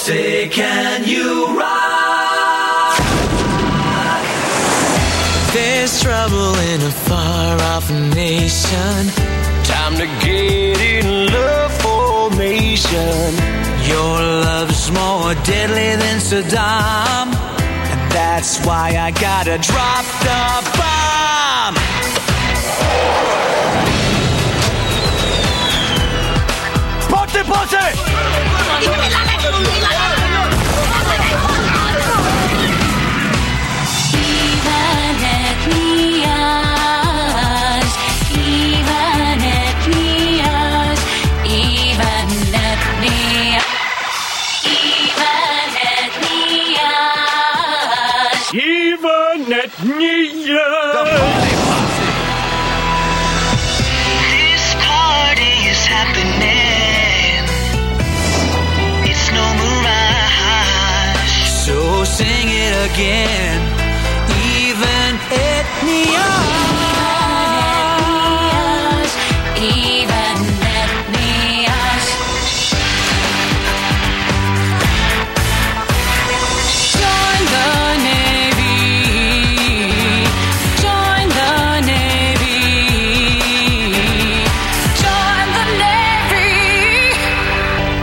say, can you rock? There's trouble in a far-off nation. Time to get in love formation. Your love's more deadly than Saddam, and that's why I gotta drop the bomb. Ponte, ponte! This party is happening. It's no mirage. So sing it again, even Etnia.